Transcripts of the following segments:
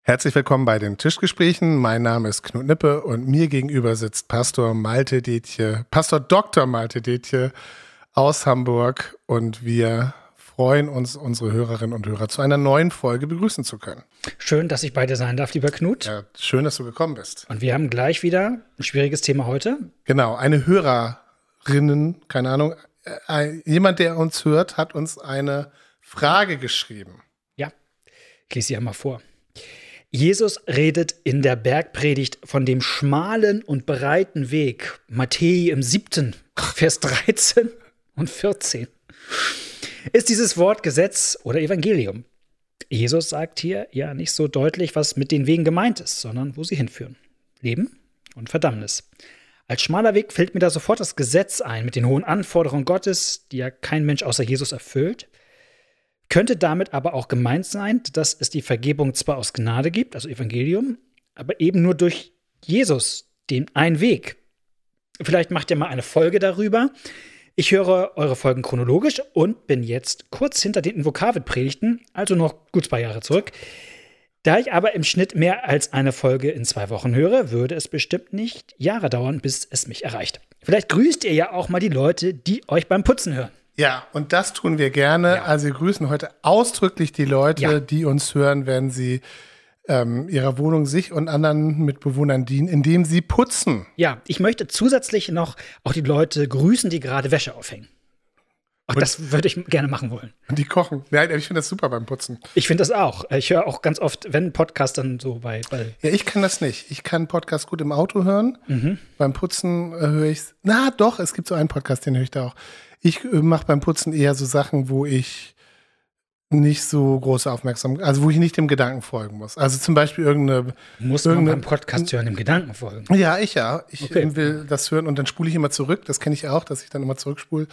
Herzlich willkommen bei den Tischgesprächen. Mein Name ist Knut Nippe und mir gegenüber sitzt Pastor Dr. Malte Detje aus Hamburg und wir freuen uns, unsere Hörerinnen und Hörer zu einer neuen Folge begrüßen zu können. Schön, dass ich bei dir sein darf, lieber Knut. Ja, schön, dass du gekommen bist. Und wir haben gleich wieder ein schwieriges Thema heute. Genau, eine Hörerin, keine Ahnung, jemand, der uns hört, hat uns eine Frage geschrieben. Ja, ich lese sie einmal vor. Jesus redet in der Bergpredigt von dem schmalen und breiten Weg. Matthäus im 7., Vers 13 und 14. Ist dieses Wort Gesetz oder Evangelium? Jesus sagt hier ja nicht so deutlich, was mit den Wegen gemeint ist, sondern wo sie hinführen. Leben und Verdammnis. Als schmaler Weg fällt mir da sofort das Gesetz ein, mit den hohen Anforderungen Gottes, die ja kein Mensch außer Jesus erfüllt. Könnte damit aber auch gemeint sein, dass es die Vergebung zwar aus Gnade gibt, also Evangelium, aber eben nur durch Jesus, den einen Weg. Vielleicht macht ihr mal eine Folge darüber. Ich höre eure Folgen chronologisch und bin jetzt kurz hinter den Invokavit-Predigten, also noch gut 2 Jahre zurück. Da ich aber im Schnitt mehr als eine Folge in 2 Wochen höre, würde es bestimmt nicht Jahre dauern, bis es mich erreicht. Vielleicht grüßt ihr ja auch mal die Leute, die euch beim Putzen hören. Ja, und das tun wir gerne. Ja. Also wir grüßen heute ausdrücklich die Leute, die uns hören, wenn sie ihrer Wohnung sich und anderen Mitbewohnern dienen, indem sie putzen. Ja, ich möchte zusätzlich noch auch die Leute grüßen, die gerade Wäsche aufhängen. Auch das würde ich gerne machen wollen. Und die kochen. Ja, ich finde das super beim Putzen. Ich finde das auch. Ich höre auch ganz oft, wenn ein Podcast dann so bei Ja, ich kann das nicht. Ich kann Podcast gut im Auto hören. Beim Putzen höre ich es. Na doch, es gibt so einen Podcast, den höre ich da auch. Ich mache beim Putzen eher so Sachen, wo ich nicht so große Aufmerksamkeit, also wo ich nicht dem Gedanken folgen muss. Also zum Beispiel Muss man beim Podcast hören, dem Gedanken folgen? Ja. Ich will das hören und dann spule ich immer zurück. Das kenne ich auch, dass ich dann immer zurückspule.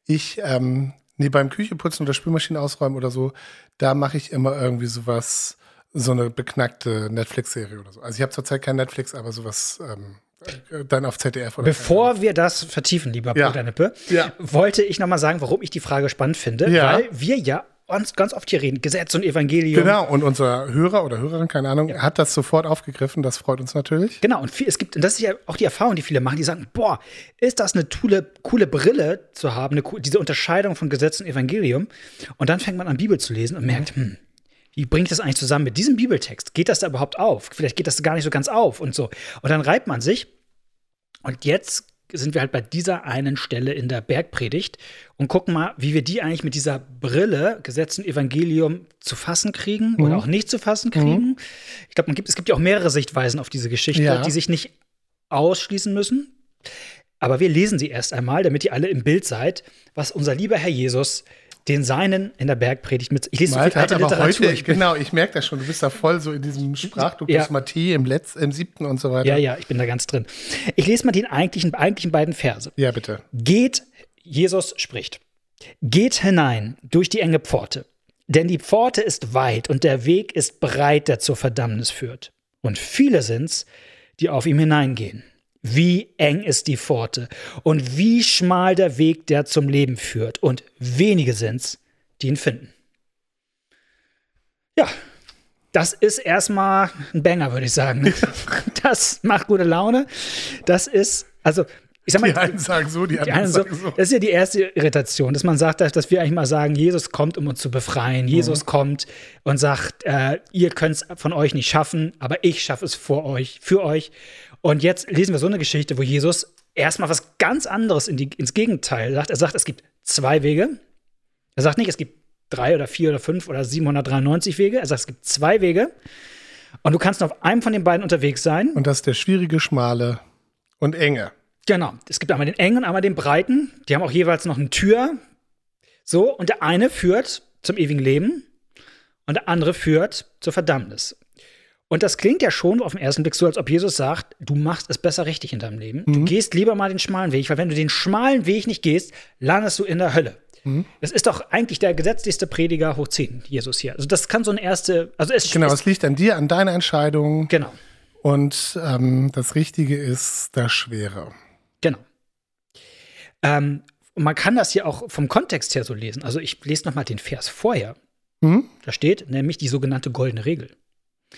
Beim Kücheputzen oder Spülmaschine ausräumen oder so, da mache ich immer irgendwie sowas, so eine beknackte Netflix-Serie oder so. Also ich habe zurzeit kein Netflix, aber sowas dann auf ZDF oder Bevor wir das vertiefen, lieber Bruder Nippe, wollte ich noch mal sagen, warum ich die Frage spannend finde, weil wir ja ganz oft hier reden, Gesetz und Evangelium. Genau, und unser Hörer oder Hörerin, keine Ahnung, hat das sofort aufgegriffen, das freut uns natürlich. Genau, und das ist ja auch die Erfahrung, die viele machen, die sagen, boah, ist das eine coole Brille zu haben, diese Unterscheidung von Gesetz und Evangelium. Und dann fängt man an, Bibel zu lesen und merkt, wie bringe ich das eigentlich zusammen mit diesem Bibeltext? Geht das da überhaupt auf? Vielleicht geht das gar nicht so ganz auf und so. Und dann reibt man sich. Und jetzt sind wir halt bei dieser einen Stelle in der Bergpredigt und gucken mal, wie wir die eigentlich mit dieser Brille, Gesetz und Evangelium, zu fassen kriegen oder auch nicht zu fassen kriegen. Ich glaube, es gibt ja auch mehrere Sichtweisen auf diese Geschichte, die sich nicht ausschließen müssen. Aber wir lesen sie erst einmal, damit ihr alle im Bild seid, was unser lieber Herr Jesus den Seinen in der Bergpredigt mit. Ich lese so viel alte Literatur. Ich merke das schon, du bist da voll so in diesem Sprachduktus Matthäus im 7. und so weiter. Ja, ich bin da ganz drin. Ich lese mal die eigentlichen beiden Verse. Ja, bitte. Jesus spricht, geht hinein durch die enge Pforte, denn die Pforte ist weit und der Weg ist breit, der zur Verdammnis führt. Und viele sind's, die auf ihm hineingehen. Wie eng ist die Pforte und wie schmal der Weg, der zum Leben führt. Und wenige sind's, die ihn finden. Ja, das ist erstmal ein Banger, würde ich sagen. Das macht gute Laune. Das ist, also, ich sag mal, die einen sagen so, die anderen sagen so. Das ist ja die erste Irritation, dass man sagt, dass wir eigentlich mal sagen, Jesus kommt, um uns zu befreien. Jesus kommt und sagt, ihr könnt es von euch nicht schaffen, aber ich schaffe es für euch. Und jetzt lesen wir so eine Geschichte, wo Jesus erstmal was ganz anderes ins Gegenteil sagt. Er sagt, es gibt 2 Wege. Er sagt nicht, es gibt 3 oder 4 oder 5 oder 793 Wege. Er sagt, es gibt 2 Wege. Und du kannst nur auf einem von den beiden unterwegs sein. Und das ist der schwierige, schmale und enge. Genau. Es gibt einmal den engen und einmal den breiten. Die haben auch jeweils noch eine Tür. So, und der eine führt zum ewigen Leben und der andere führt zur Verdammnis. Und das klingt ja schon auf den ersten Blick so, als ob Jesus sagt, du machst es besser richtig in deinem Leben. Du gehst lieber mal den schmalen Weg, weil wenn du den schmalen Weg nicht gehst, landest du in der Hölle. Das ist doch eigentlich der gesetzlichste Prediger hoch 10, Jesus hier. Also das kann so eine erste, es liegt an dir, an deiner Entscheidung. Genau. Und das Richtige ist das Schwere. Genau. Und man kann das hier auch vom Kontext her so lesen. Also ich lese noch mal den Vers vorher. Da steht nämlich die sogenannte goldene Regel.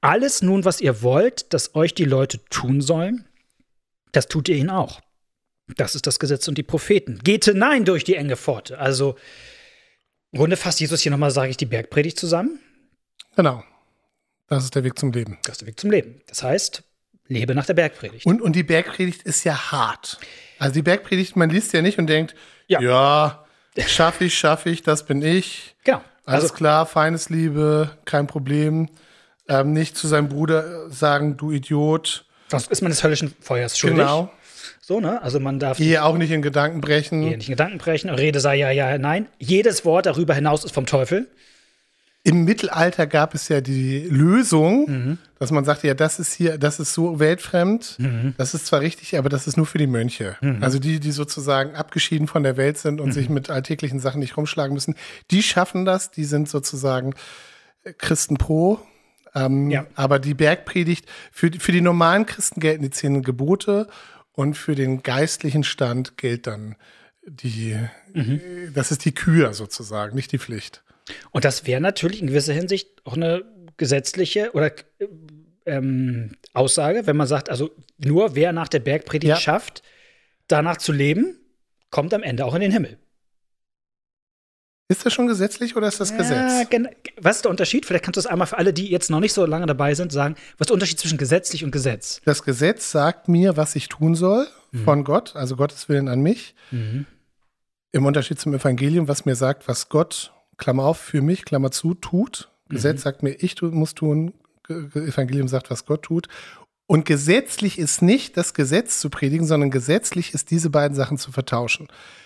Alles nun, was ihr wollt, dass euch die Leute tun sollen, das tut ihr ihnen auch. Das ist das Gesetz und die Propheten. Geht hinein durch die enge Pforte. Also im Grunde fasst Jesus hier nochmal, sage ich, die Bergpredigt zusammen. Genau. Das ist der Weg zum Leben. Das ist der Weg zum Leben. Das heißt, lebe nach der Bergpredigt. Und die Bergpredigt ist ja hart. Also die Bergpredigt, man liest ja nicht und denkt, ja schaffe ich, das bin ich. Genau. Alles klar, Feindesliebe, kein Problem. Nicht zu seinem Bruder sagen, du Idiot. Sonst ist man des höllischen Feuers schuldig. Genau. So, ne? Also man darf Ehe auch nicht in Gedanken brechen. Rede sei ja, nein. Jedes Wort darüber hinaus ist vom Teufel. Im Mittelalter gab es ja die Lösung, dass man sagte, ja, das ist so weltfremd, das ist zwar richtig, aber das ist nur für die Mönche. Also die sozusagen abgeschieden von der Welt sind und sich mit alltäglichen Sachen nicht rumschlagen müssen, die schaffen das, die sind sozusagen Christen pro. Aber die Bergpredigt, für die normalen Christen gelten die 10 Gebote und für den geistlichen Stand gilt dann das ist die Kür sozusagen, nicht die Pflicht. Und das wäre natürlich in gewisser Hinsicht auch eine gesetzliche oder Aussage, wenn man sagt, also nur wer nach der Bergpredigt schafft, danach zu leben, kommt am Ende auch in den Himmel. Ist das schon gesetzlich oder ist das Gesetz? Was ist der Unterschied? Vielleicht kannst du es einmal für alle, die jetzt noch nicht so lange dabei sind, sagen, was ist der Unterschied zwischen gesetzlich und Gesetz? Das Gesetz sagt mir, was ich tun soll von Gott, also Gottes Willen an mich. Im Unterschied zum Evangelium, was mir sagt, was Gott, Klammer auf, für mich, Klammer zu, tut. Gesetz sagt mir, ich muss tun. Evangelium sagt, was Gott tut. Und gesetzlich ist nicht das Gesetz zu predigen, sondern gesetzlich ist diese beiden Sachen zu vertauschen.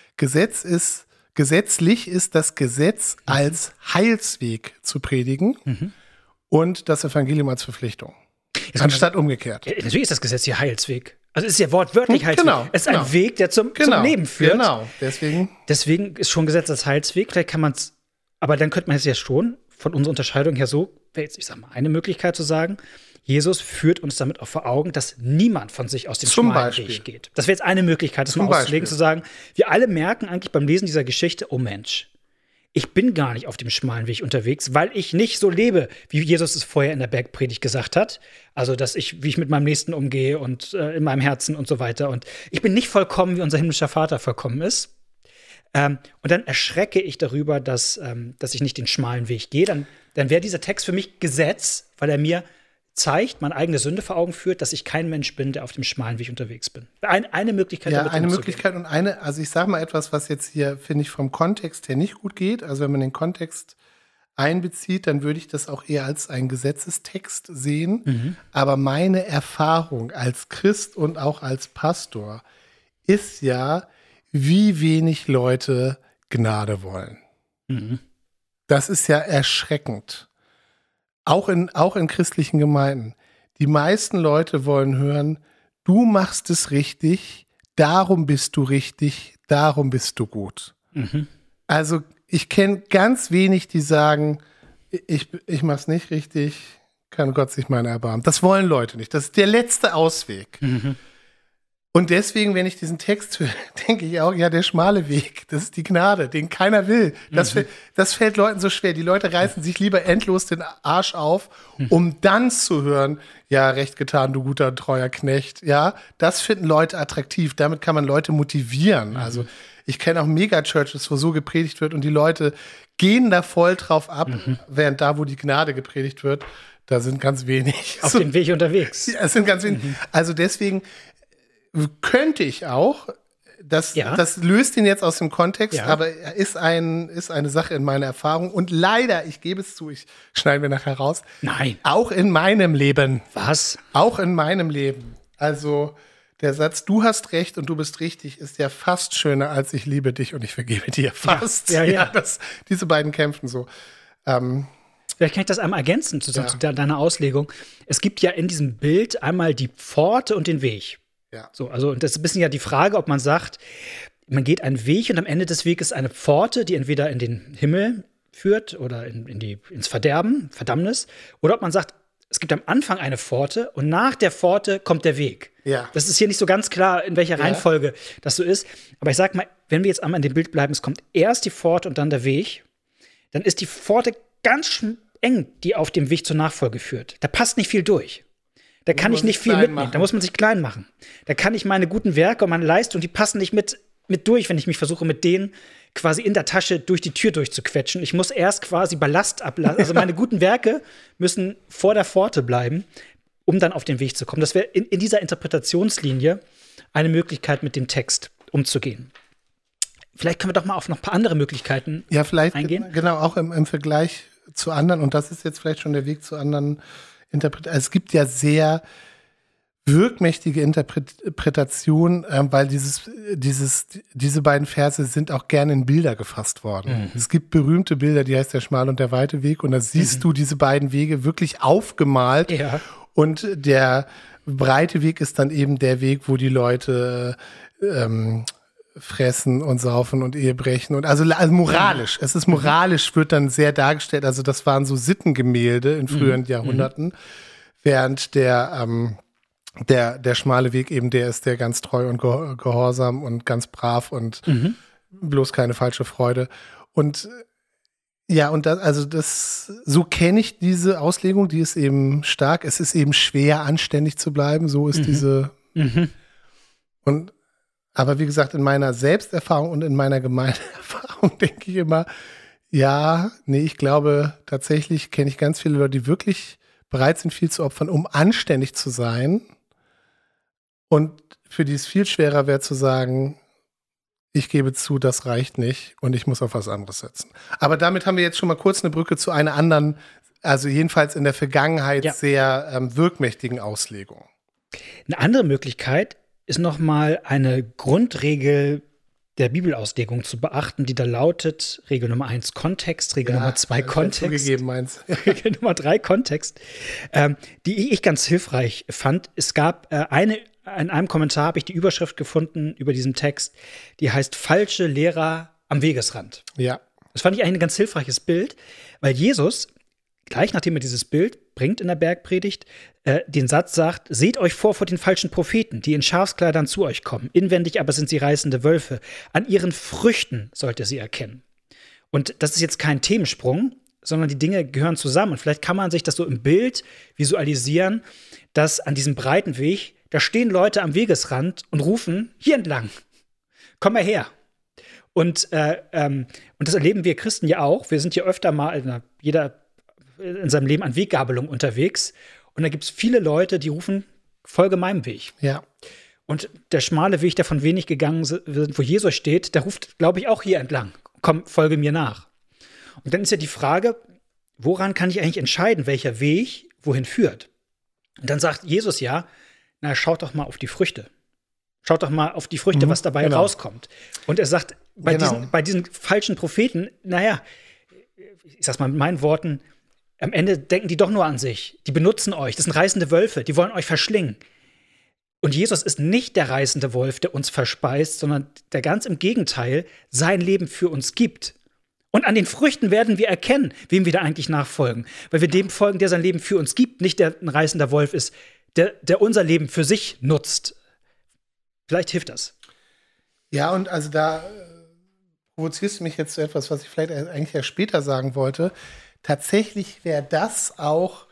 Gesetzlich ist das Gesetz als Heilsweg zu predigen und das Evangelium als Verpflichtung. Anstatt umgekehrt. Natürlich ist das Gesetz hier Heilsweg. Also es ist ja wortwörtlich Heilsweg. Genau, es ist ein Weg, der zum Leben führt. Genau, deswegen ist schon Gesetz als Heilsweg. Vielleicht kann man es, aber dann könnte man es ja schon von unserer Unterscheidung her so, wäre jetzt, ich sag mal, eine Möglichkeit zu sagen, Jesus führt uns damit auch vor Augen, dass niemand von sich aus dem schmalen Weg geht. Das wäre jetzt eine Möglichkeit, das mal auszulegen, zu sagen, wir alle merken eigentlich beim Lesen dieser Geschichte, oh Mensch, ich bin gar nicht auf dem schmalen Weg unterwegs, weil ich nicht so lebe, wie Jesus es vorher in der Bergpredigt gesagt hat. Also, wie ich mit meinem Nächsten umgehe und in meinem Herzen und so weiter. Und ich bin nicht vollkommen, wie unser himmlischer Vater vollkommen ist. Und dann erschrecke ich darüber, dass ich nicht den schmalen Weg gehe. Dann wäre dieser Text für mich Gesetz, weil er mir zeigt, meine eigene Sünde vor Augen führt, dass ich kein Mensch bin, der auf dem schmalen Weg unterwegs bin. Eine Möglichkeit. Ja, eine Möglichkeit und also ich sage mal etwas, was jetzt hier, finde ich, vom Kontext her nicht gut geht. Also wenn man den Kontext einbezieht, dann würde ich das auch eher als einen Gesetzestext sehen. Aber meine Erfahrung als Christ und auch als Pastor ist ja, wie wenig Leute Gnade wollen. Das ist ja erschreckend. Auch in christlichen Gemeinden. Die meisten Leute wollen hören, du machst es richtig, darum bist du richtig, darum bist du gut. Also ich kenne ganz wenig, die sagen, ich mach's nicht richtig, kann Gott sich meiner erbarmen. Das wollen Leute nicht. Das ist der letzte Ausweg. Und deswegen, wenn ich diesen Text höre, denke ich auch, ja, der schmale Weg, das ist die Gnade, den keiner will. Das fällt Leuten so schwer. Die Leute reißen sich lieber endlos den Arsch auf, um dann zu hören, ja, recht getan, du guter, treuer Knecht. Ja, das finden Leute attraktiv. Damit kann man Leute motivieren. Also ich kenne auch Megachurches, wo so gepredigt wird und die Leute gehen da voll drauf ab, während da, wo die Gnade gepredigt wird, da sind ganz wenig. Auf dem Weg unterwegs. Ja, es sind ganz wenig. Also deswegen könnte ich auch, das löst ihn jetzt aus dem Kontext, aber er ist eine Sache in meiner Erfahrung und leider, ich gebe es zu, ich schneide mir nachher raus. Nein. Auch in meinem Leben. Was? Auch in meinem Leben. Also der Satz, du hast recht und du bist richtig, ist ja fast schöner als ich liebe dich und ich vergebe dir. Fast. Ja. Diese beiden kämpfen so. Vielleicht kann ich das einmal ergänzen zu deiner Auslegung. Es gibt ja in diesem Bild einmal die Pforte und den Weg. Ja. So, also das ist ein bisschen ja die Frage, ob man sagt, man geht einen Weg und am Ende des Weges eine Pforte, die entweder in den Himmel führt oder ins Verderben, Verdammnis, oder ob man sagt, es gibt am Anfang eine Pforte und nach der Pforte kommt der Weg. Ja. Das ist hier nicht so ganz klar, in welcher Reihenfolge das so ist. Aber ich sag mal, wenn wir jetzt einmal in dem Bild bleiben, es kommt erst die Pforte und dann der Weg, dann ist die Pforte ganz eng, die auf dem Weg zur Nachfolge führt. Da passt nicht viel durch. Da kann ich nicht viel mitnehmen. Da muss man sich klein machen. Da kann ich meine guten Werke und meine Leistung, die passen nicht mit durch, wenn ich mich versuche, mit denen quasi in der Tasche durch die Tür durchzuquetschen. Ich muss erst quasi Ballast ablassen. Also meine guten Werke müssen vor der Pforte bleiben, um dann auf den Weg zu kommen. Das wäre in dieser Interpretationslinie eine Möglichkeit, mit dem Text umzugehen. Vielleicht können wir doch mal auf noch ein paar andere Möglichkeiten eingehen. Genau, auch im Vergleich zu anderen. Und das ist jetzt vielleicht schon der Weg zu anderen Interpretationen. Es gibt ja sehr wirkmächtige Interpretationen, weil diese beiden Verse sind auch gerne in Bilder gefasst worden. Es gibt berühmte Bilder, die heißt der schmale und der weite Weg. Und da siehst du diese beiden Wege wirklich aufgemalt. Ja. Und der breite Weg ist dann eben der Weg, wo die Leute fressen und saufen und Ehe brechen. Und also moralisch. Es ist moralisch, wird dann sehr dargestellt. Also das waren so Sittengemälde in früheren Jahrhunderten. Während der schmale Weg eben der ist, der ganz treu und gehorsam und ganz brav und bloß keine falsche Freude. Und ja, und so kenne ich diese Auslegung, die ist eben stark. Es ist eben schwer, anständig zu bleiben. So ist diese. Aber wie gesagt, in meiner Selbsterfahrung und in meiner Gemeindeerfahrung denke ich immer, ich glaube tatsächlich kenne ich ganz viele Leute, die wirklich bereit sind, viel zu opfern, um anständig zu sein. Und für die es viel schwerer wäre zu sagen, ich gebe zu, das reicht nicht und ich muss auf was anderes setzen. Aber damit haben wir jetzt schon mal kurz eine Brücke zu einer anderen, also jedenfalls in der Vergangenheit sehr wirkmächtigen Auslegung. Eine andere Möglichkeit ist nochmal eine Grundregel der Bibelauslegung zu beachten, die da lautet, Regel Nummer 1 Kontext, Regel Nummer 2 Kontext, Regel Nummer 3 Kontext, die ich ganz hilfreich fand. Es gab in einem Kommentar habe ich die Überschrift gefunden über diesen Text, die heißt falsche Lehrer am Wegesrand. Ja. Das fand ich eigentlich ein ganz hilfreiches Bild, weil Jesus, gleich nachdem er dieses Bild bringt in der Bergpredigt, den Satz sagt, seht euch vor den falschen Propheten, die in Schafskleidern zu euch kommen. Inwendig aber sind sie reißende Wölfe. An ihren Früchten sollt ihr sie erkennen. Und das ist jetzt kein Themensprung, sondern die Dinge gehören zusammen. Und vielleicht kann man sich das so im Bild visualisieren, dass an diesem breiten Weg, da stehen Leute am Wegesrand und rufen, hier entlang, komm mal her. Und das erleben wir Christen ja auch. Wir sind hier öfter mal, jeder in seinem Leben an Weggabelung unterwegs. Und da gibt es viele Leute, die rufen, folge meinem Weg. Ja. Und der schmale Weg, der von wenig gegangen wird, wo Jesus steht, der ruft, glaube ich, auch hier entlang. Komm, folge mir nach. Und dann ist ja die Frage, woran kann ich eigentlich entscheiden, welcher Weg wohin führt? Und dann sagt Jesus schaut doch mal auf die Früchte. Schaut doch mal auf die Früchte, was dabei rauskommt. Und er sagt, bei diesen falschen Propheten, ich sag's mal mit meinen Worten, am Ende denken die doch nur an sich. Die benutzen euch. Das sind reißende Wölfe. Die wollen euch verschlingen. Und Jesus ist nicht der reißende Wolf, der uns verspeist, sondern der ganz im Gegenteil sein Leben für uns gibt. Und an den Früchten werden wir erkennen, wem wir da eigentlich nachfolgen. Weil wir dem folgen, der sein Leben für uns gibt, nicht der ein reißender Wolf ist, der unser Leben für sich nutzt. Vielleicht hilft das. Ja, und also da provozierst du mich jetzt zu etwas, was ich vielleicht eigentlich erst später sagen wollte. Tatsächlich wäre das auch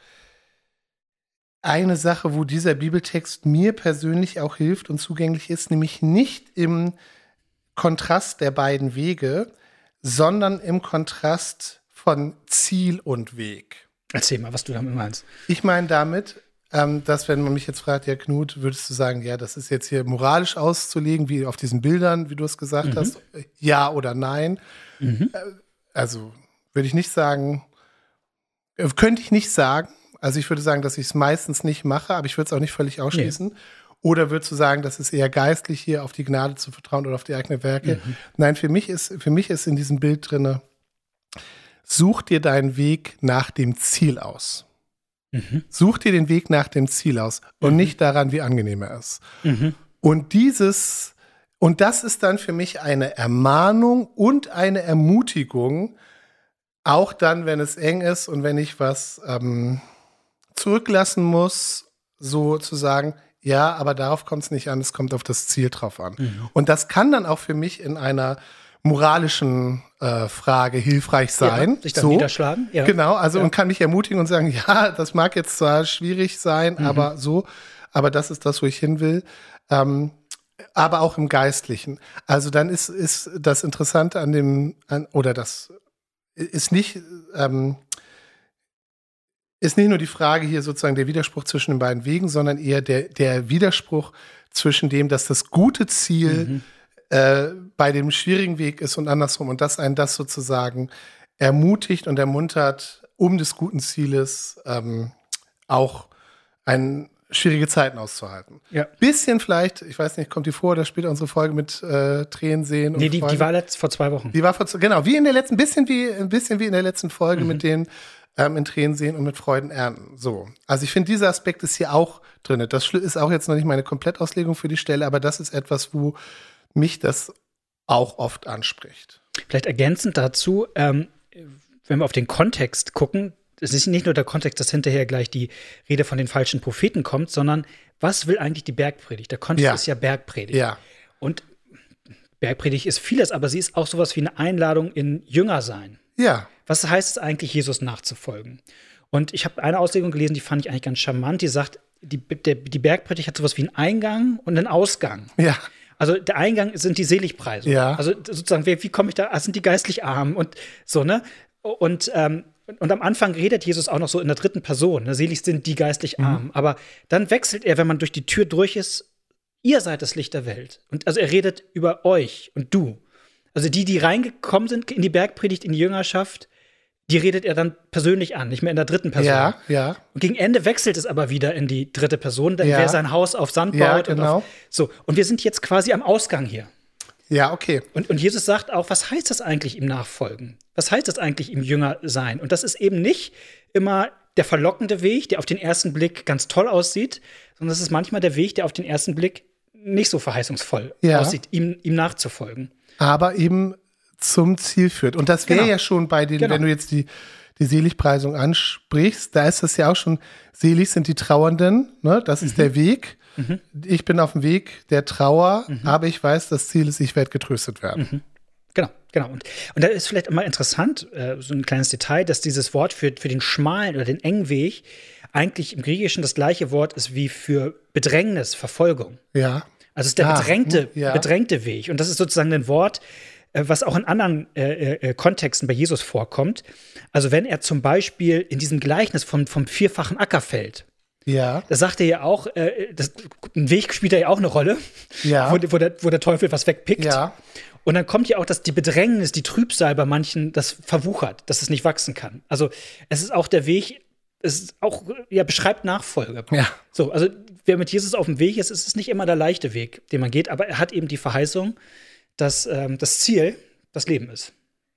eine Sache, wo dieser Bibeltext mir persönlich auch hilft und zugänglich ist, nämlich nicht im Kontrast der beiden Wege, sondern im Kontrast von Ziel und Weg. Erzähl mal, was du damit meinst. Ich meine damit, dass, wenn man mich jetzt fragt, ja Knut, würdest du sagen, ja, das ist jetzt hier moralisch auszulegen, wie auf diesen Bildern, wie du es gesagt hast, ja oder nein. Also würde ich nicht sagen, könnte ich nicht sagen. Also ich würde sagen, dass ich es meistens nicht mache, aber ich würde es auch nicht völlig ausschließen. Nee. Oder würdest du sagen, das ist eher geistlich, hier auf die Gnade zu vertrauen oder auf die eigenen Werke? Nein, für mich ist in diesem Bild drin, such dir deinen Weg nach dem Ziel aus. Such dir den Weg nach dem Ziel aus und nicht daran, wie angenehm er ist. Und das ist dann für mich eine Ermahnung und eine Ermutigung, auch dann, wenn es eng ist und wenn ich was zurücklassen muss, so zu sagen, ja, aber darauf kommt es nicht an, es kommt auf das Ziel drauf an. Und das kann dann auch für mich in einer moralischen Frage hilfreich sein. Ja, sich dann niederschlagen. Ja. Genau, also und kann mich ermutigen und sagen, ja, das mag jetzt zwar schwierig sein, aber das ist das, wo ich hin will. Aber auch im Geistlichen. Also dann ist das Interessante das ist nicht nur die Frage hier sozusagen der Widerspruch zwischen den beiden Wegen, sondern eher der Widerspruch zwischen dem, dass das gute Ziel bei dem schwierigen Weg ist und andersrum und dass einen das sozusagen ermutigt und ermuntert, um des guten Zieles auch schwierige Zeiten auszuhalten. Ja. Bisschen vielleicht, ich weiß nicht, kommt die vor oder spielt unsere Folge mit Tränen sehen? Nee, die war vor 2 Wochen. Die war genau, wie in der letzten, bisschen wie in der letzten Folge mit den in Tränen sehen und mit Freuden ernten. So. Also ich finde, dieser Aspekt ist hier auch drin. Das ist auch jetzt noch nicht meine Komplettauslegung für die Stelle, aber das ist etwas, wo mich das auch oft anspricht. Vielleicht ergänzend dazu, wenn wir auf den Kontext gucken, es ist nicht nur der Kontext, dass hinterher gleich die Rede von den falschen Propheten kommt, sondern was will eigentlich die Bergpredigt? Der Kontext ist ja Bergpredigt. Ja. Und Bergpredigt ist vieles, aber sie ist auch sowas wie eine Einladung in Jüngersein. Ja. Was heißt es eigentlich, Jesus nachzufolgen? Und ich habe eine Auslegung gelesen, die fand ich eigentlich ganz charmant. Die sagt, die Bergpredigt hat sowas wie einen Eingang und einen Ausgang. Ja. Also der Eingang sind die Seligpreisungen. Ja. Also sozusagen, wie komme ich da? Das sind die geistlich Armen und so, ne? Und am Anfang redet Jesus auch noch so in der dritten Person. Ne? Selig sind die geistlich Armen. Aber dann wechselt er, wenn man durch die Tür durch ist, ihr seid das Licht der Welt. Und also er redet über euch und du. Also die reingekommen sind in die Bergpredigt, in die Jüngerschaft, die redet er dann persönlich an, nicht mehr in der dritten Person. Ja, ja. Und gegen Ende wechselt es aber wieder in die dritte Person, wer sein Haus auf Sand baut. Ja, genau. Und wir sind jetzt quasi am Ausgang hier. Ja, okay. Und Jesus sagt auch, was heißt das eigentlich im Nachfolgen? Was heißt das eigentlich im Jünger sein? Und das ist eben nicht immer der verlockende Weg, der auf den ersten Blick ganz toll aussieht, sondern das ist manchmal der Weg, der auf den ersten Blick nicht so verheißungsvoll aussieht, ihm nachzufolgen. Aber eben zum Ziel führt. Und das wäre ja schon bei den, wenn du jetzt die Seligpreisung ansprichst, da ist das ja auch schon, selig sind die Trauernden, ne? Das ist der Weg. Ich bin auf dem Weg der Trauer, aber ich weiß, das Ziel ist, ich werde getröstet werden. Genau. Und da ist vielleicht mal interessant, so ein kleines Detail, dass dieses Wort für den schmalen oder den engen Weg eigentlich im Griechischen das gleiche Wort ist wie für Bedrängnis, Verfolgung. Ja. Also es ist der bedrängte Weg. Und das ist sozusagen ein Wort, was auch in anderen Kontexten bei Jesus vorkommt. Also wenn er zum Beispiel in diesem Gleichnis vom vierfachen Ackerfeld, da sagt er ja auch, ein Weg spielt ja auch eine Rolle, wo der Teufel was wegpickt. Ja. Und dann kommt ja auch, dass die Bedrängnis, die Trübsal bei manchen das verwuchert, dass es nicht wachsen kann. Also es ist auch der Weg, es ist auch, beschreibt Nachfolge. Ja. So, also wer mit Jesus auf dem Weg ist, ist es nicht immer der leichte Weg, den man geht, aber er hat eben die Verheißung, dass das Ziel das Leben ist.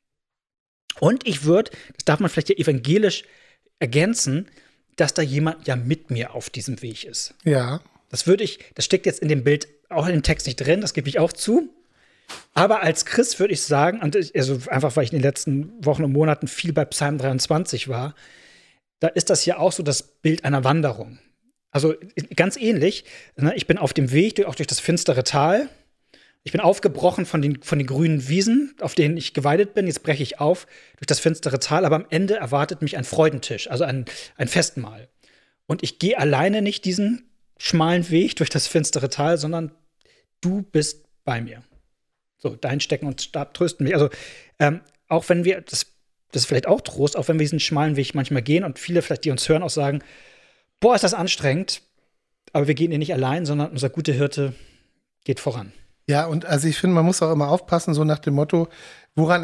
Und das darf man vielleicht ja evangelisch ergänzen, dass da jemand ja mit mir auf diesem Weg ist. Ja. Das steckt jetzt in dem Bild auch in dem Text nicht drin, das gebe ich auch zu. Aber als Christ würde ich sagen, also einfach, weil ich in den letzten Wochen und Monaten viel bei Psalm 23 war, da ist das ja auch so das Bild einer Wanderung. Also ganz ähnlich, ne? Ich bin auf dem Weg, auch durch das finstere Tal. Ich bin aufgebrochen von den grünen Wiesen, auf denen ich geweidet bin. Jetzt breche ich auf durch das finstere Tal, aber am Ende erwartet mich ein Freudentisch, also ein Festmahl. Und ich gehe alleine nicht diesen schmalen Weg durch das finstere Tal, sondern du bist bei mir. So, dein Stecken und Stab trösten mich. Also auch wenn wir, das ist vielleicht auch Trost, auch wenn wir diesen schmalen Weg manchmal gehen und viele vielleicht, die uns hören, auch sagen, boah, ist das anstrengend, aber wir gehen hier nicht allein, sondern unser guter Hirte geht voran. Ja, und also ich finde, man muss auch immer aufpassen, so nach dem Motto, woran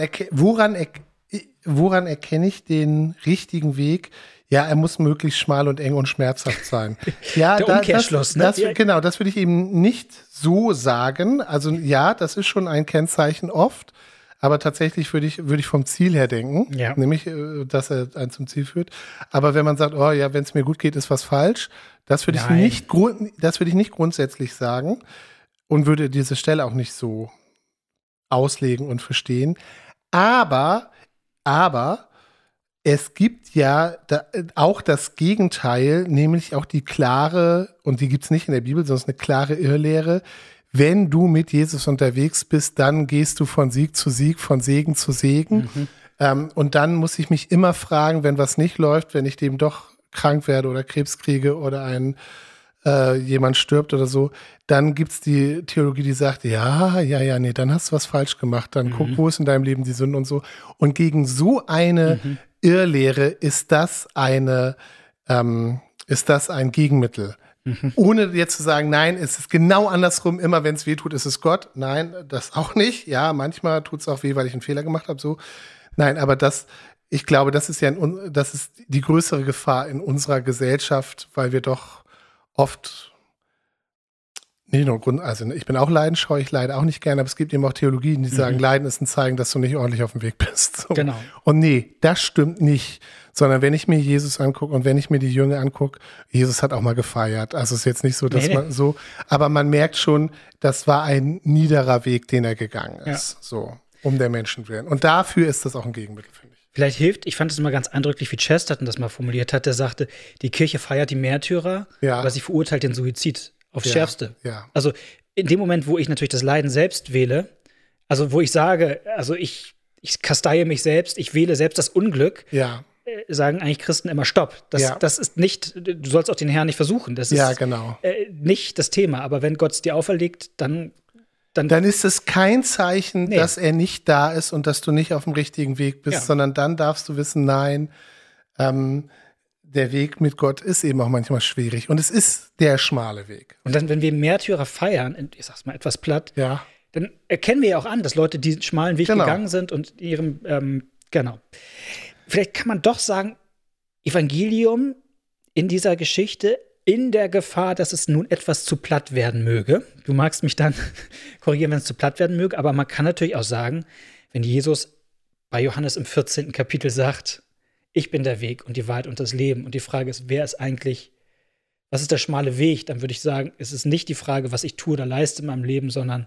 erkenne ich den richtigen Weg? Ja, er muss möglichst schmal und eng und schmerzhaft sein. Ja, der Umkehrschluss, ne? Genau, das würde ich eben nicht so sagen. Also ja, das ist schon ein Kennzeichen oft, aber tatsächlich würde ich vom Ziel her denken, nämlich, dass er einen zum Ziel führt. Aber wenn man sagt, oh ja, wenn es mir gut geht, ist was falsch, das würde ich nicht grundsätzlich sagen. Und würde diese Stelle auch nicht so auslegen und verstehen. Aber es gibt ja auch das Gegenteil, nämlich auch die klare, und die gibt es nicht in der Bibel, sondern eine klare Irrlehre, wenn du mit Jesus unterwegs bist, dann gehst du von Sieg zu Sieg, von Segen zu Segen. Und dann muss ich mich immer fragen, wenn was nicht läuft, wenn ich dem doch krank werde oder Krebs kriege oder jemand stirbt oder so, dann gibt's die Theologie, die sagt, nee, dann hast du was falsch gemacht, dann guck, wo ist in deinem Leben die Sünde und so. Und gegen so eine Irrlehre ist das ein Gegenmittel. Ohne jetzt zu sagen, nein, es ist genau andersrum, immer wenn es weh tut, ist es Gott. Nein, das auch nicht. Ja, manchmal tut es auch weh, weil ich einen Fehler gemacht habe, so. Nein, aber ich glaube, das ist das ist die größere Gefahr in unserer Gesellschaft, weil wir doch oft nicht nur also ich bin auch leidenscheu, ich leide auch nicht gerne, aber es gibt eben auch Theologien, die sagen, Leiden ist ein Zeichen, dass du nicht ordentlich auf dem Weg bist. So. Genau. Und nee, das stimmt nicht, sondern wenn ich mir Jesus angucke und wenn ich mir die Jünger angucke, Jesus hat auch mal gefeiert. Also es ist jetzt nicht so, dass man so, aber man merkt schon, das war ein niederer Weg, den er gegangen ist, so, um der Menschen willen. Und dafür ist das auch ein Gegenmittel, finde ich. Vielleicht hilft, ich fand es immer ganz eindrücklich, wie Chesterton das mal formuliert hat. Der sagte, die Kirche feiert die Märtyrer, aber sie verurteilt den Suizid aufs Schärfste. Ja. Also in dem Moment, wo ich natürlich das Leiden selbst wähle, also wo ich sage, also ich kasteie mich selbst, ich wähle selbst das Unglück, sagen eigentlich Christen immer Stopp. Das ist nicht, du sollst auch den Herrn nicht versuchen. Das ist nicht das Thema. Aber wenn Gott es dir auferlegt, dann ist es kein Zeichen, dass er nicht da ist und dass du nicht auf dem richtigen Weg bist, sondern dann darfst du wissen, nein, der Weg mit Gott ist eben auch manchmal schwierig. Und es ist der schmale Weg. Und dann, wenn wir Märtyrer feiern, ich sag's mal etwas platt, dann erkennen wir ja auch an, dass Leute diesen schmalen Weg gegangen sind und ihrem, Vielleicht kann man doch sagen, Evangelium in dieser Geschichte in der Gefahr, dass es nun etwas zu platt werden möge. Du magst mich dann korrigieren, wenn es zu platt werden möge, aber man kann natürlich auch sagen, wenn Jesus bei Johannes im 14. Kapitel sagt, ich bin der Weg und die Wahrheit und das Leben, und die Frage ist, was ist der schmale Weg? Dann würde ich sagen, es ist nicht die Frage, was ich tue oder leiste in meinem Leben, sondern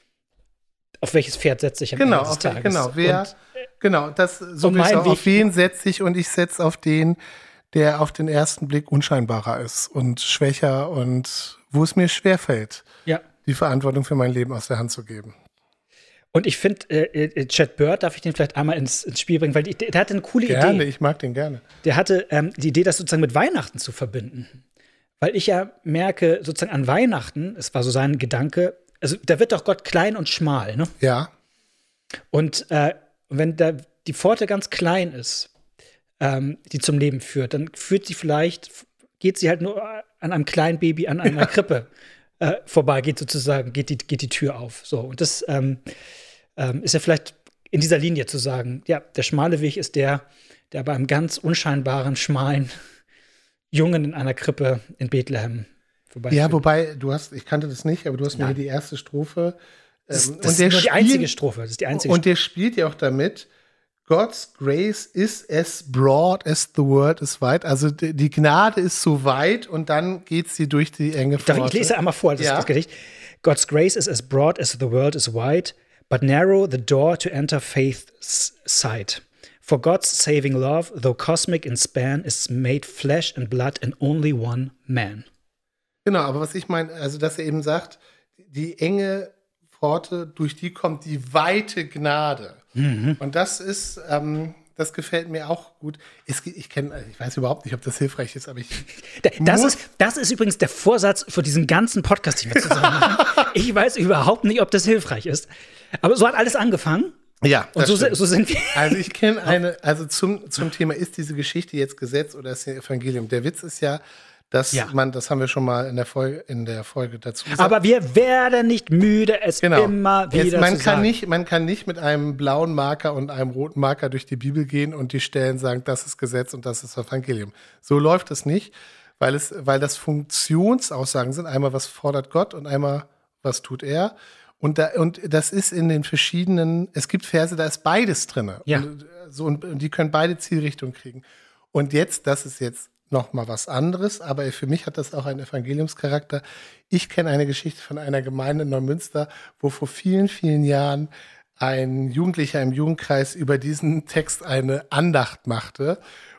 auf welches Pferd setze ich am Ende des Tages. Auf wen setze ich, und ich setze auf den, der auf den ersten Blick unscheinbarer ist und schwächer und wo es mir schwerfällt, die Verantwortung für mein Leben aus der Hand zu geben. Und ich finde, Chad Bird, darf ich den vielleicht einmal ins Spiel bringen, weil der hatte eine coole Idee. Gerne, ich mag den gerne. Der hatte die Idee, das sozusagen mit Weihnachten zu verbinden. Weil ich ja merke, sozusagen an Weihnachten, es war so sein Gedanke, also da wird doch Gott klein und schmal, ne? Ja. Und wenn da die Pforte ganz klein ist, die zum Leben führt, dann geht sie halt nur an einem kleinen Baby an einer Krippe vorbei, geht die Tür auf. So, und das ist ja vielleicht in dieser Linie zu sagen, ja, der schmale Weg ist der bei einem ganz unscheinbaren, schmalen Jungen in einer Krippe in Bethlehem vorbei. Ja, wobei, ich kannte das nicht, aber du hast mir hier die erste Strophe. Das ist nur die einzige Strophe. Und der spielt ja auch damit, God's grace is as broad as the world is wide. Also die Gnade ist so weit und dann geht sie durch die enge Pforte. Ich lese einmal vor, das Gedicht. God's grace is as broad as the world is wide, but narrow the door to enter faith's sight. For God's saving love, though cosmic in span, is made flesh and blood in only one man. Genau, aber was ich meine, also dass er eben sagt, die enge Pforte, durch die kommt die weite Gnade. Und das ist, das gefällt mir auch gut. Ich weiß überhaupt nicht, ob das hilfreich ist, aber das ist übrigens der Vorsatz für diesen ganzen Podcast, den wir zusammen machen. Ich weiß überhaupt nicht, ob das hilfreich ist. Aber so hat alles angefangen. Ja, und so sind wir. Also ich kenne zum Thema, ist diese Geschichte jetzt Gesetz oder ist sie Evangelium? Der Witz ist ja, das haben wir schon mal in der Folge dazu gesagt. Aber wir werden nicht müde, es immer wieder zu sagen. Man kann nicht mit einem blauen Marker und einem roten Marker durch die Bibel gehen und die Stellen sagen, das ist Gesetz und das ist Evangelium. So läuft es nicht, weil das Funktionsaussagen sind. Einmal, was fordert Gott, und einmal, was tut er. Und das ist in den verschiedenen, es gibt Verse, da ist beides drin. Ja. Und die können beide Zielrichtungen kriegen. Und das ist jetzt noch mal was anderes, aber für mich hat das auch einen Evangeliumscharakter. Ich kenne eine Geschichte von einer Gemeinde in Neumünster, wo vor vielen, vielen Jahren ein Jugendlicher im Jugendkreis über diesen Text eine Andacht machte.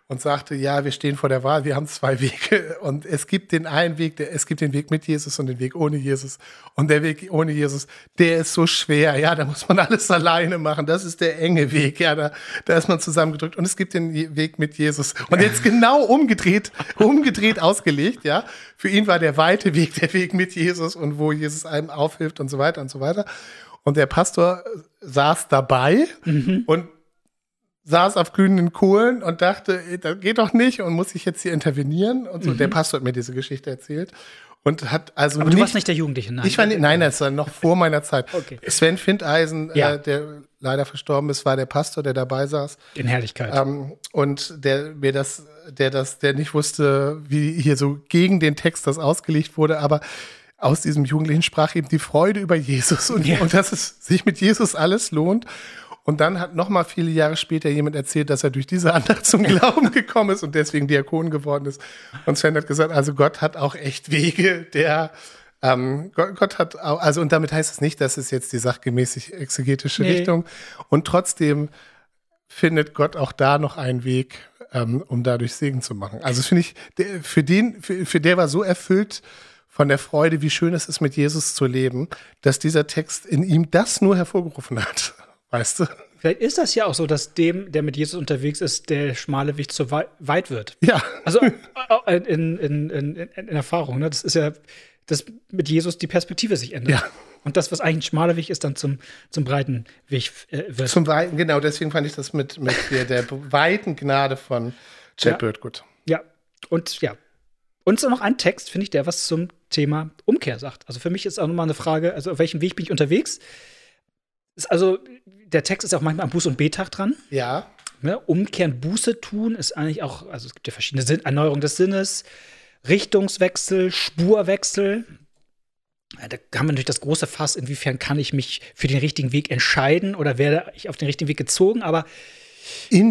und sagte, ja, wir stehen vor der Wahl, wir haben zwei Wege und es gibt den einen Weg, es gibt den Weg mit Jesus und den Weg ohne Jesus. Und der Weg ohne Jesus, der ist so schwer, ja, da muss man alles alleine machen, das ist der enge Weg, ja, da ist man zusammengedrückt. Und es gibt den Weg mit Jesus. Und jetzt genau umgedreht ausgelegt, ja. Für ihn war der weite Weg, der Weg mit Jesus und wo Jesus einem aufhilft und so weiter und so weiter. Und der Pastor saß dabei und saß auf glühenden Kohlen und dachte, das geht doch nicht und muss ich jetzt hier intervenieren und so. Der Pastor hat mir diese Geschichte erzählt und hat also Aber du warst nicht der Jugendliche, nein. Ich war nein, das war noch vor meiner Zeit. Okay. Sven Findeisen, Ja. der leider verstorben ist, war der Pastor, der dabei saß. In Herrlichkeit. Und der nicht wusste, wie hier so gegen den Text das ausgelegt wurde, aber aus diesem Jugendlichen sprach eben die Freude über Jesus und dass es sich mit Jesus alles lohnt. Und dann hat noch mal viele Jahre später jemand erzählt, dass er durch diese Andacht zum Glauben gekommen ist und deswegen Diakon geworden ist. Und Sven hat gesagt, also Gott hat auch echt Wege, Gott hat auch, also und damit heißt es nicht, dass es jetzt die sachgemäßig exegetische Richtung. Und trotzdem findet Gott auch da noch einen Weg, um dadurch Segen zu machen. Also das finde ich, für der war so erfüllt von der Freude, wie schön es ist, mit Jesus zu leben, dass dieser Text in ihm das nur hervorgerufen hat. Weißt du? Vielleicht ist das ja auch so, dass dem, der mit Jesus unterwegs ist, der schmale Weg zu weit wird. Ja. Also in Erfahrung, ne? Das ist ja, dass mit Jesus die Perspektive sich ändert. Ja. Und das, was eigentlich ein schmaler Weg ist, dann zum breiten Weg wird. Zum weiten, genau, deswegen fand ich das mit der weiten Gnade von Chad Bird gut. Ja. Und noch ein Text, finde ich, der was zum Thema Umkehr sagt. Also für mich ist auch nochmal eine Frage, also auf welchem Weg bin ich unterwegs? Also, der Text ist ja auch manchmal am Buß- und Betag dran. Ja. Ne? Umkehren, Buße tun ist eigentlich auch, also es gibt ja verschiedene Erneuerung des Sinnes, Richtungswechsel, Spurwechsel. Ja, da haben wir natürlich das große Fass, inwiefern kann ich mich für den richtigen Weg entscheiden oder werde ich auf den richtigen Weg gezogen, aber in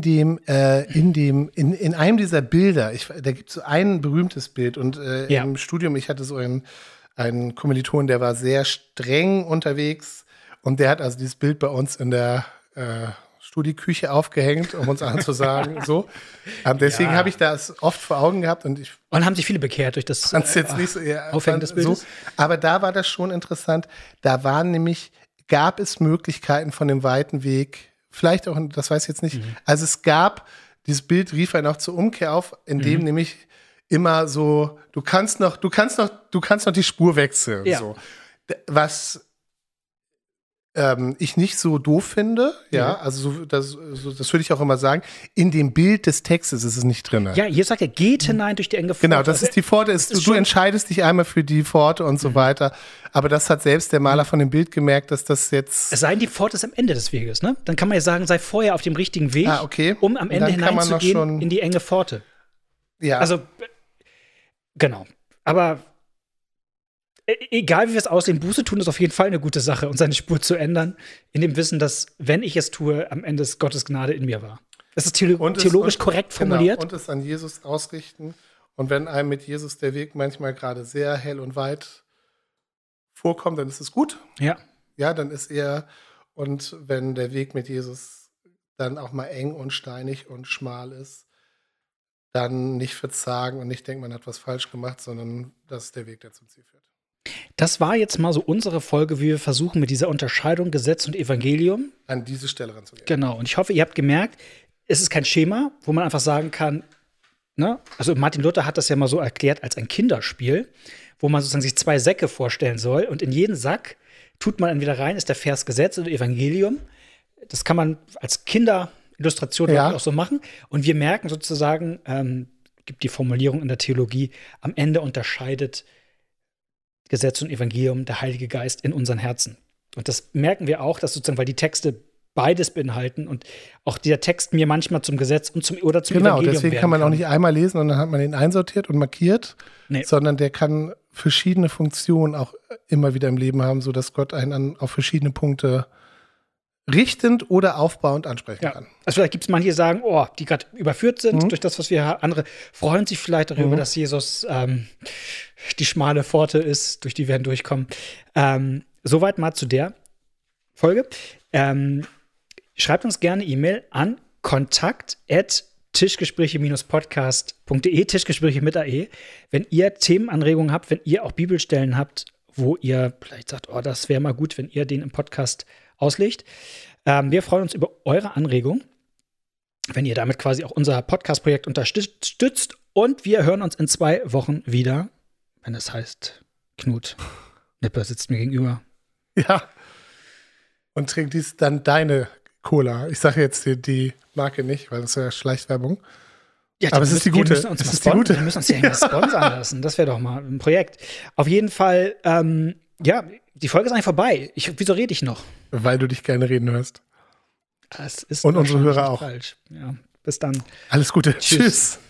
einem dieser Bilder, da gibt es so ein berühmtes Bild und im Studium, ich hatte so einen Kommiliton, der war sehr streng unterwegs. Und der hat also dieses Bild bei uns in der Studieküche aufgehängt, um uns allen zu sagen, so. Deswegen habe ich das oft vor Augen gehabt und haben sich viele bekehrt durch das jetzt nicht so, Aufhängen des Bildes. So. Aber da war das schon interessant. Da gab es Möglichkeiten von dem weiten Weg, vielleicht auch, das weiß ich jetzt nicht. Also es gab, dieses Bild rief einen auch zur Umkehr auf, in dem nämlich immer so, du kannst noch die Spur wechseln. Ja. So. Was ich nicht so doof finde, also das würde ich auch immer sagen, in dem Bild des Textes ist es nicht drin. Ja, hier sagt er, geht hinein durch die enge Pforte. Genau, das ist die Pforte, du entscheidest dich einmal für die Pforte und so weiter, aber das hat selbst der Maler von dem Bild gemerkt, dass das jetzt… Es sei denn, die Pforte ist am Ende des Weges, ne? Dann kann man ja sagen, sei vorher auf dem richtigen Weg, okay. um am Ende hineinzugehen in die enge Pforte. Ja. Also, genau. Aber egal wie wir es aussehen, Buße tun ist auf jeden Fall eine gute Sache und seine Spur zu ändern, in dem Wissen, dass, wenn ich es tue, am Ende es Gottes Gnade in mir war. Das ist theologisch korrekt formuliert. Genau, und es an Jesus ausrichten. Und wenn einem mit Jesus der Weg manchmal gerade sehr hell und weit vorkommt, dann ist es gut. Ja. Ja, dann ist und wenn der Weg mit Jesus dann auch mal eng und steinig und schmal ist, dann nicht verzagen und nicht denken, man hat was falsch gemacht, sondern das ist der Weg, der zum Ziel führt. Das war jetzt mal so unsere Folge, wie wir versuchen, mit dieser Unterscheidung Gesetz und Evangelium an diese Stelle ranzugehen. Genau. Und ich hoffe, ihr habt gemerkt, es ist kein Schema, wo man einfach sagen kann, ne? Also Martin Luther hat das ja mal so erklärt als ein Kinderspiel, wo man sozusagen sich zwei Säcke vorstellen soll. Und in jeden Sack tut man entweder rein, ist der Vers Gesetz oder Evangelium. Das kann man als Kinderillustration auch so machen. Und wir merken sozusagen, gibt die Formulierung in der Theologie, am Ende unterscheidet Gesetz und Evangelium der Heilige Geist in unseren Herzen. Und das merken wir auch, dass sozusagen, weil die Texte beides beinhalten und auch der Text mir manchmal zum Gesetz und zum Evangelium Genau, deswegen kann man auch nicht einmal lesen und dann hat man ihn einsortiert und markiert, sondern der kann verschiedene Funktionen auch immer wieder im Leben haben, sodass Gott einen auf verschiedene Punkte richtend oder aufbauend ansprechen kann. Also vielleicht gibt es manche, die sagen, die gerade überführt sind durch das, was wir haben. Andere freuen sich vielleicht darüber, dass Jesus die schmale Pforte ist, durch die wir hindurchkommen. Soweit mal zu der Folge. Schreibt uns gerne E-Mail an kontakt@ tischgespräche-podcast.de, Tischgespräche mit AE. Wenn ihr Themenanregungen habt, wenn ihr auch Bibelstellen habt, wo ihr vielleicht sagt, oh, das wäre mal gut, wenn ihr den im Podcast auslegt. Wir freuen uns über eure Anregung, wenn ihr damit quasi auch unser Podcast-Projekt unterstützt. Und wir hören uns in 2 Wochen wieder, wenn es heißt, Knut Nippe sitzt mir gegenüber. Ja. Und trinkt dies dann deine Cola. Ich sage jetzt die Marke nicht, weil das ist ja Schleichwerbung. Ja, aber es ist die gute. Wir müssen uns ja irgendwas sponsern lassen. Das wäre doch mal ein Projekt. Auf jeden Fall, die Folge ist eigentlich vorbei. Wieso rede ich noch? Weil du dich gerne reden hörst. Das ist und unsere Hörer auch. Falsch. Ja, bis dann. Alles Gute. Tschüss.